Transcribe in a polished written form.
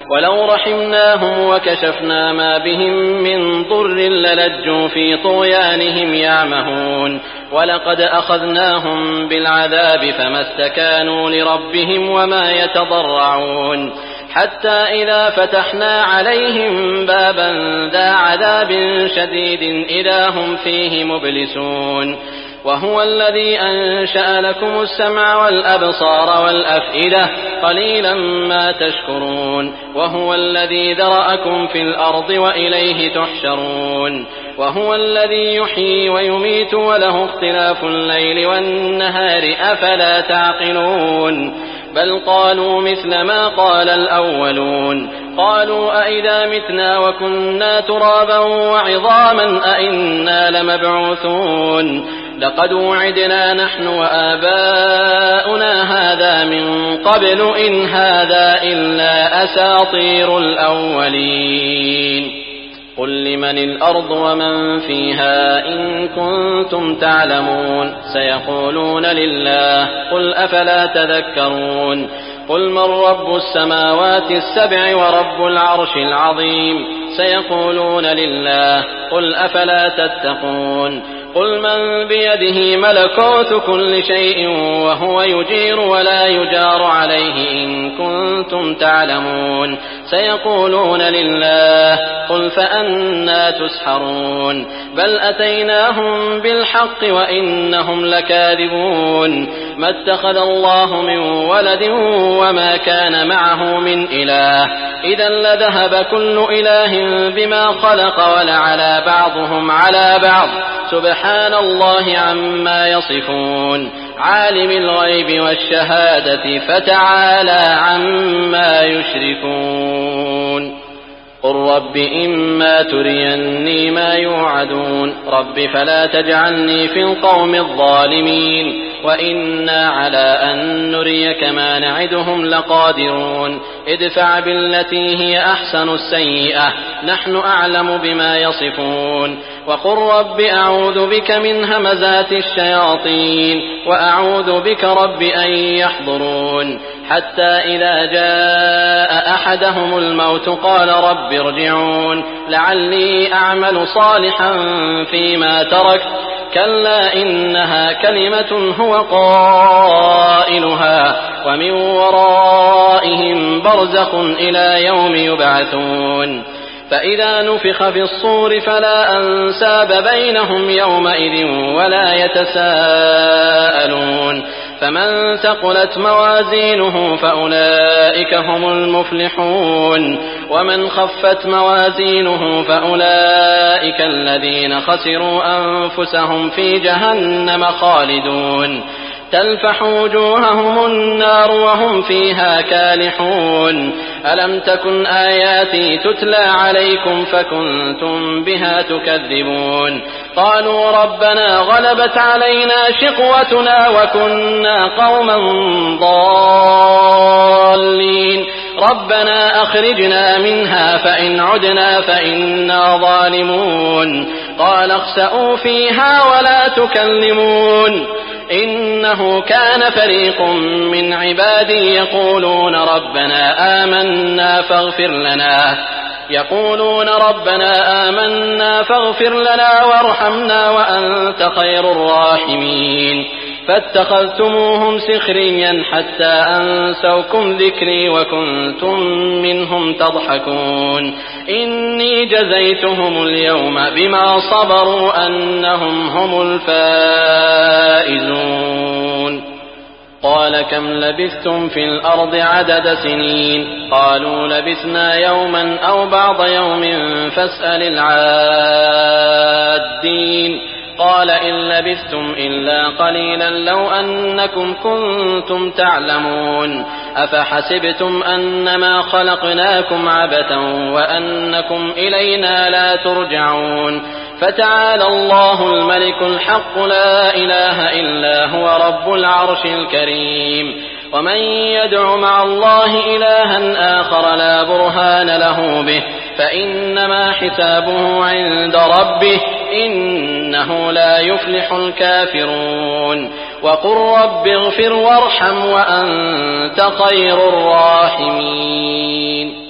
ولو رحمناهم وكشفنا ما بهم من ضر للجوا في طغيانهم يعمهون ولقد أخذناهم بالعذاب فما استكانوا لربهم وما يتضرعون حتى إذا فتحنا عليهم بابا ذا عذاب شديد إذا هم فيه مبلسون وهو الذي أنشأ لكم السمع والأبصار والأفئدة قليلا ما تشكرون وهو الذي ذرأكم في الأرض وإليه تحشرون وهو الذي يحيي ويميت وله اختلاف الليل والنهار أفلا تعقلون بل قالوا مثل ما قال الأولون قالوا أئذا متنا وكنا ترابا وعظاما أئنا لمبعوثون لقد وعدنا نحن وآباؤنا هذا من قبل إن هذا إلا أساطير الأولين قل لمن الأرض ومن فيها إن كنتم تعلمون سيقولون لله قل أفلا تذكرون قل من رب السماوات السبع ورب العرش العظيم سيقولون لله قل أفلا تتقون قل من بيده ملكوت كل شيء وهو يجير ولا يجار عليه إن كنتم تعلمون سيقولون لله قل فأنى تسحرون بل أتيناهم بالحق وإنهم لكاذبون ما اتخذ الله من ولد وما كان معه من إله إذا لذهب كل إله بما خلق ولعلى بعضهم على بعض سبحان الله عما يصفون عالم الغيب والشهادة فتعالى عما يشركون قل رب إما تريني ما يوعدون رب فلا تجعلني في القوم الظالمين وإنا على أن نريك ما نعدهم لقادرون ادفع بالتي هي أحسن السيئة نحن أعلم بما يصفون وقل رب أعوذ بك من همزات الشياطين وأعوذ بك رب أن يحضرون حتى إذا جاء أحدهم الموت قال رب ارجعون لعلي أعمل صالحا فيما تركت كلا إنها كلمة هو قائلها ومن ورائهم برزخ إلى يوم يبعثون فإذا نفخ في الصور فلا أنساب بينهم يومئذ ولا يتساءلون فمن ثقلت موازينه فأولئك هم المفلحون ومن خفت موازينه فأولئك الذين خسروا أنفسهم في جهنم خالدون تلفح وجوههم النار وهم فيها كالحون ألم تكن آياتي تتلى عليكم فكنتم بها تكذبون قالوا ربنا غلبت علينا شقوتنا وكنا قوما ضالين ربنا أخرجنا منها فإن عدنا فإنا ظالمون قال اخسئوا فيها ولا تكلمون إنه كان فريق من عبادي يقولون ربنا آمنا فاغفر لنا وارحمنا وأنت خير الراحمين فاتخذتموهم سخريا حتى أنسوكم ذكري وكنتم منهم تضحكون إني جزيتهم اليوم بما صبروا أنهم هم الفائزون قال كم لبثتم في الأرض عدد سنين قالوا لبثنا يوما أو بعض يوم فاسأل العادين قال إن لبثتم إلا قليلا لو أنكم كنتم تعلمون أفحسبتم أنما خلقناكم عبثا وأنكم إلينا لا ترجعون فتعالى الله الملك الحق لا إله إلا هو رب العرش الكريم ومن يدع مع الله إلها آخر لا برهان له به فإنما حسابه عند ربه إنه لا يفلح الكافرون وقل رب اغفر وارحم وأنت خير الراحمين